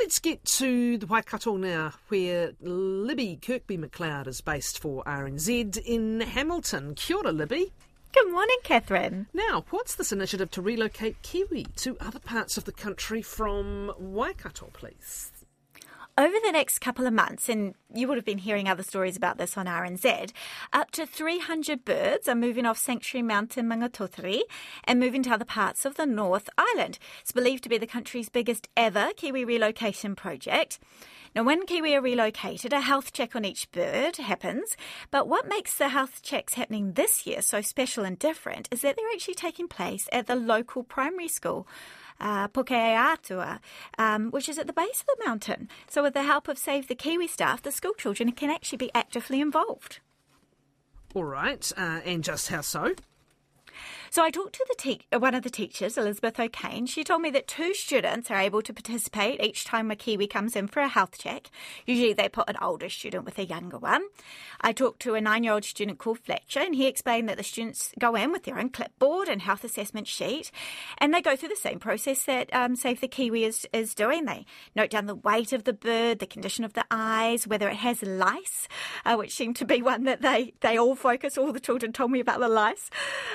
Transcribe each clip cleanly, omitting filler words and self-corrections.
Let's get to the Waikato now, where Libby Kirkby-McLeod is based for RNZ in Hamilton. Kia ora, Libby. Good morning, Catherine. Now, what's this initiative to relocate Kiwi to other parts of the country from Waikato, please? Over the next couple of months, and you would have been hearing other stories about this on RNZ, up to 300 birds are moving off Sanctuary Mountain Mangatotiri and moving to other parts of the North Island. It's believed to be the country's biggest ever Kiwi relocation project. Now, when Kiwi are relocated, a health check on each bird happens. But what makes the health checks happening this year so special and different is that they're actually taking place at the local primary school. Pokeatua, which is at the base of the mountain. So with the help of Save the Kiwi staff, the school children can actually be actively involved. All right, and just how so? So I talked to one of the teachers, Elizabeth O'Kane. She told me that 2 students are able to participate each time a Kiwi comes in for a health check. Usually they put an older student with a younger one. I talked to a 9-year-old student called Fletcher, and he explained that the students go in with their own clipboard and health assessment sheet, and they go through the same process that Save the Kiwi is doing. They note down the weight of the bird, the condition of the eyes, whether it has lice, which seemed to be one that they all focus. All the children told me about the lice.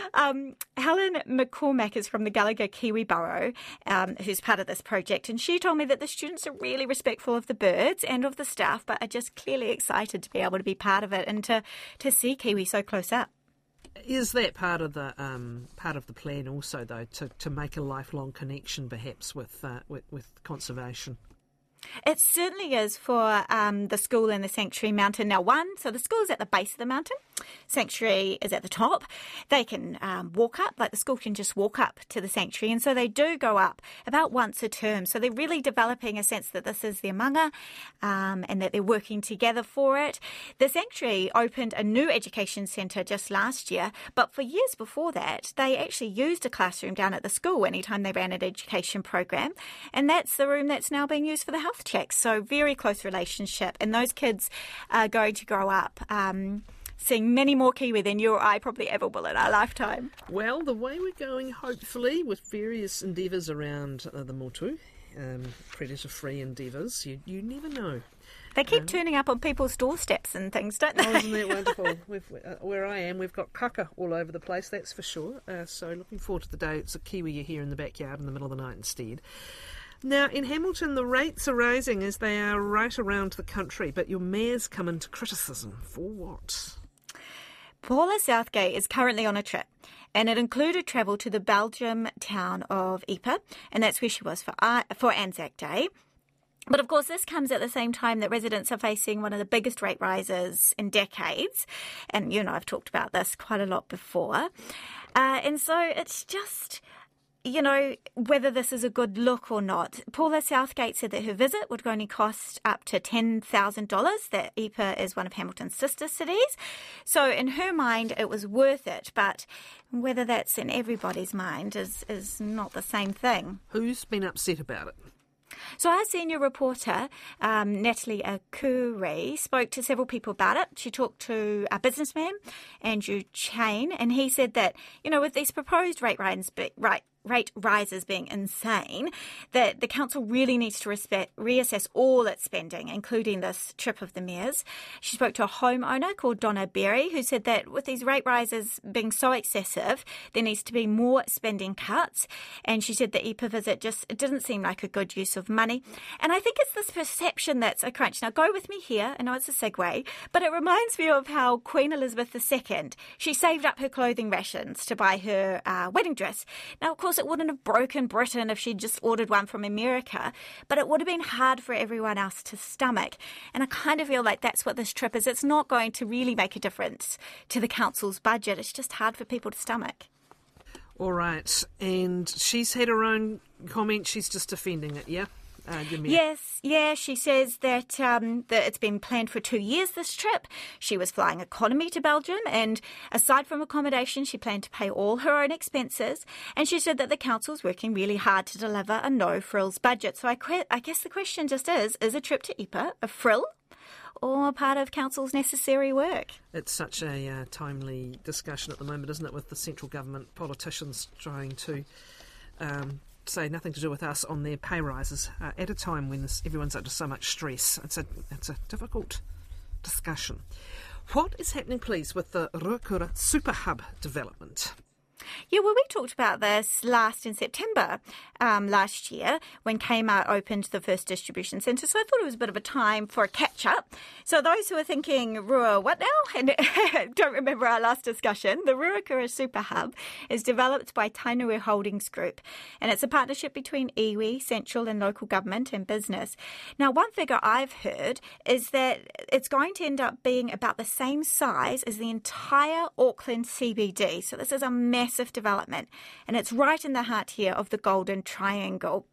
Helen McCormack is from the Gallagher Kiwi Borough, who's part of this project, and she told me that the students are really respectful of the birds and of the staff, but are just clearly excited to be able to be part of it and to see Kiwi so close up. Is that part of the plan also, though, to make a lifelong connection, perhaps, with conservation? It certainly is for the school and the Sanctuary Mountain. Now, so the school is at the base of the mountain. Sanctuary is at the top. They can walk up, like the school can just walk up to the Sanctuary. And so they do go up about once a term. So they're really developing a sense that this is their manga and that they're working together for it. The Sanctuary opened a new education centre just last year. But for years before that, they actually used a classroom down at the school anytime they ran an education program. And that's the room that's now being used for the health checks. So very close relationship. And those kids are going to grow up seeing many more Kiwi than you or I probably ever will in our lifetime. Well, the way we're going, hopefully, with various endeavours around the motu, predator-free endeavours, you never know. They keep turning up on people's doorsteps and things, don't they? Oh, isn't that wonderful? Where I am, we've got kaka all over the place, that's for sure. So looking forward to the day it's a Kiwi you hear in the backyard in the middle of the night instead. Now, in Hamilton, the rates are rising as they are right around the country, but your mayor's come into criticism. For what? Paula Southgate is currently on a trip, and it included travel to the Belgium town of Ypres, and that's where she was for Anzac Day. But of course, this comes at the same time that residents are facing one of the biggest rate rises in decades. And, I've talked about this quite a lot before. And so it's just, whether this is a good look or not. Paula Southgate said that her visit would only cost up to $10,000, that Ypres is one of Hamilton's sister cities. So in her mind, it was worth it. But whether that's in everybody's mind is not the same thing. Who's been upset about it? So our senior reporter, Natalie Akuri, spoke to several people about it. She talked to a businessman, Andrew Chain, and he said that, with these proposed rate rises being insane, that the council really needs to reassess all its spending, including this trip of the mayor's. She spoke to a homeowner called Donna Berry, who said that with these rate rises being so excessive, there needs to be more spending cuts. And she said the Ypres visit it didn't seem like a good use of money. And I think it's this perception that's a crunch. Now, go with me here. I know it's a segue, but it reminds me of how Queen Elizabeth II, she saved up her clothing rations to buy her wedding dress. Now, of course, it wouldn't have broken Britain if she'd just ordered one from America, but it would have been hard for everyone else to stomach. And I kind of feel like that's what this trip is. It's not going to really make a difference to the council's budget. It's just hard for people to stomach. All right. And she's had her own comment. She's just defending it, yeah? Yes, she says that that it's been planned for 2 years, this trip. She was flying economy to Belgium, and aside from accommodation, she planned to pay all her own expenses. And she said that the council's working really hard to deliver a no-frills budget. So I guess the question just is a trip to Ypres a frill or part of council's necessary work? It's such a timely discussion at the moment, isn't it, with the central government politicians trying to say nothing to do with us on their pay rises at a time when everyone's under so much stress. It's a difficult discussion. What is happening, please, with the Ruakura Super Hub development? Yeah, well, we talked about this last in September last year when Kmart opened the first distribution centre. So I thought it was a bit of a time for a catch-up. So those who are thinking, Rua, what now? And don't remember our last discussion, the Ruakura Super Hub is developed by Tainui Holdings Group. And it's a partnership between iwi, central and local government and business. Now, one figure I've heard is that it's going to end up being about the same size as the entire Auckland CBD. So this is a massive development, and it's right in the heart here of the Golden Triangle.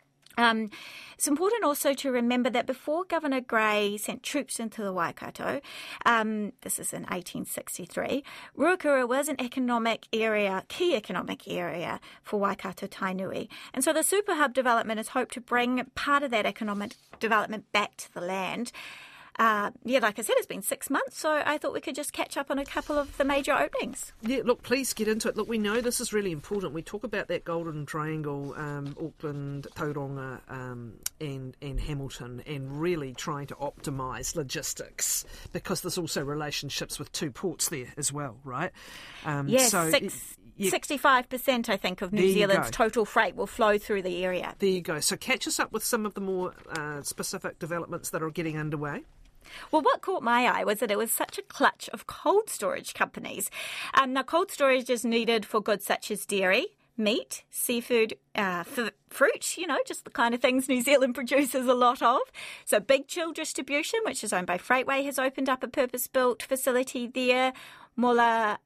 It's important also to remember that before Governor Grey sent troops into the Waikato, this is in 1863, Ruakura was an key economic area for Waikato Tainui. And so the Super Hub development is hoped to bring part of that economic development back to the land. Like I said, it's been 6 months, so I thought we could just catch up on a couple of the major openings. Yeah, look, please get into it. Look, we know this is really important. We talk about that Golden Triangle, Auckland, Tauranga and Hamilton, and really trying to optimise logistics, because there's also relationships with two ports there as well, right? Yes, 65%, I think, of New Zealand's total freight will flow through the area. There you go. So catch us up with some of the more specific developments that are getting underway. Well, what caught my eye was that it was such a clutch of cold storage companies. Now, cold storage is needed for goods such as dairy, meat, seafood, fruit, just the kind of things New Zealand produces a lot of. So Big Chill Distribution, which is owned by Freightway, has opened up a purpose-built facility there. Mola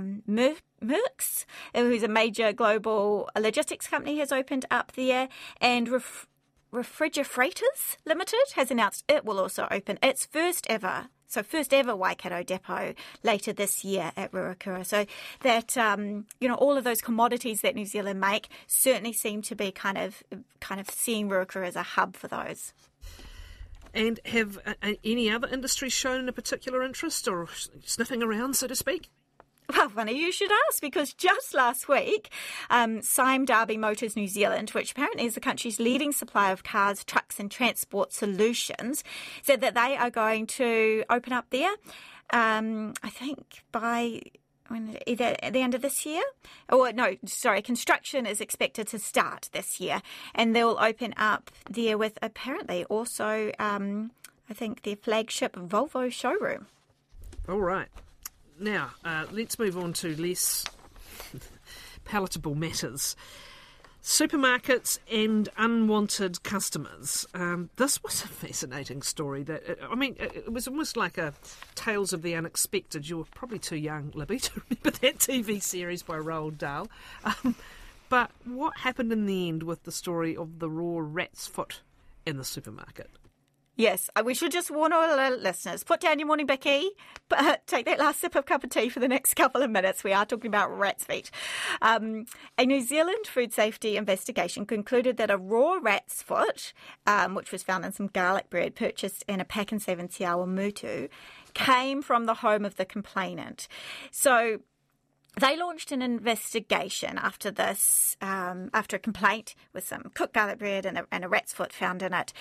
Merckx, who's a major global logistics company, has opened up there. And Refrigerators Limited has announced it will also open its first ever Waikato depot later this year at Ruakura. So that, all of those commodities that New Zealand make certainly seem to be kind of seeing Ruakura as a hub for those. And have any other industries shown a particular interest or sniffing around, so to speak? Well, funny you should ask, because just last week, Sime Darby Motors New Zealand, which apparently is the country's leading supplier of cars, trucks and transport solutions, said that they are going to open up there, I think by either at the end of this year. Construction is expected to start this year, and they'll open up there with apparently also, I think, their flagship Volvo showroom. All right. Now, let's move on to less palatable matters. Supermarkets and unwanted customers. This was a fascinating story. It was almost like a Tales of the Unexpected. You were probably too young, Libby, to remember that TV series by Roald Dahl. But what happened in the end with the story of the raw rat's foot in the supermarket? Yes, we should just warn all our listeners. Put down your morning bicky, but take that last sip of cup of tea for the next couple of minutes. We are talking about rat's feet. A New Zealand food safety investigation concluded that a raw rat's foot, which was found in some garlic bread purchased in a pack and 7 Te Awa Mutu, came from the home of the complainant. So they launched an investigation after this, after a complaint with some cooked garlic bread and a rat's foot found in it.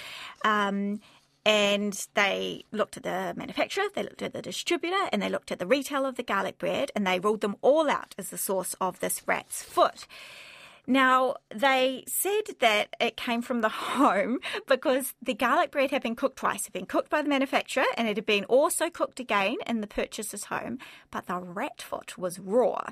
And they looked at the manufacturer, they looked at the distributor, and they looked at the retail of the garlic bread, and they ruled them all out as the source of this rat's foot. Now, they said that it came from the home because the garlic bread had been cooked twice. It had been cooked by the manufacturer, and it had been also cooked again in the purchaser's home, but the rat foot was raw.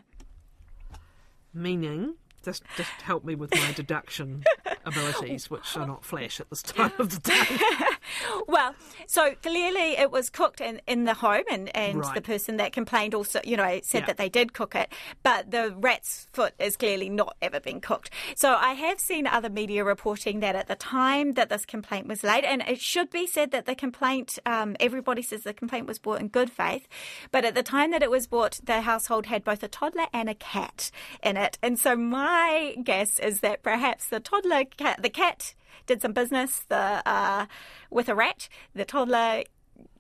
Meaning? Just help me with my deduction abilities, which are not flash at this time of the day. Well, so clearly it was cooked in the home, and right. The person that complained also, said that they did cook it, but the rat's foot is clearly not ever been cooked. So I have seen other media reporting that at the time that this complaint was laid, and it should be said that the complaint, everybody says the complaint was brought in good faith, but at the time that it was brought, the household had both a toddler and a cat in it, and so my guess is that perhaps the cat did some business with a rat. The toddler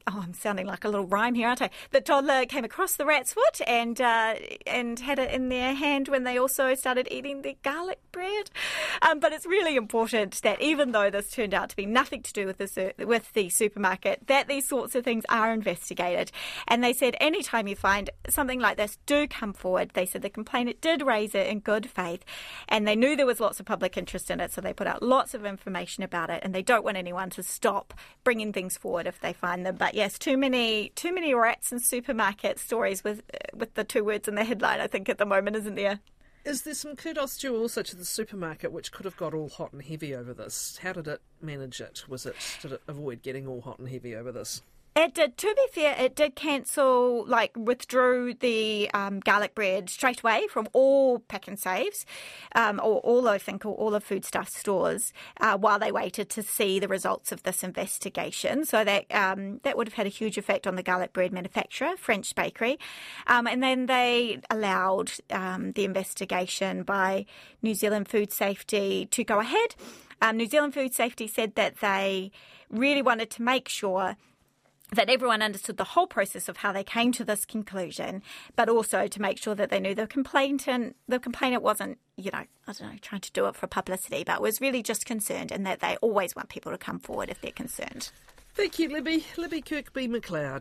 I'm sounding like a little rhyme here, aren't I? The toddler came across the rat's foot and had it in their hand when they also started eating the garlic bread. But it's really important that even though this turned out to be nothing to do with the supermarket, that these sorts of things are investigated. And they said anytime you find something like this, do come forward. They said the complainant did raise it in good faith, and they knew there was lots of public interest in it, so they put out lots of information about it, and they don't want anyone to stop bringing things forward if they find them. But yes, too many rats in supermarket stories with the two words in the headline, I think, at the moment, isn't there? Is there some kudos due also to the supermarket, which could have got all hot and heavy over this? How did it manage it? Did it avoid getting all hot and heavy over this? It did. To be fair, it did withdrew the garlic bread straight away from all Pick and Saves, or all the foodstuff stores, while they waited to see the results of this investigation. So that would have had a huge effect on the garlic bread manufacturer, French Bakery. And then they allowed the investigation by New Zealand Food Safety to go ahead. New Zealand Food Safety said that they really wanted to make sure that everyone understood the whole process of how they came to this conclusion, but also to make sure that they knew the complainant wasn't, trying to do it for publicity, but was really just concerned, and that they always want people to come forward if they're concerned. Thank you, Libby. Libby Kirkby McLeod.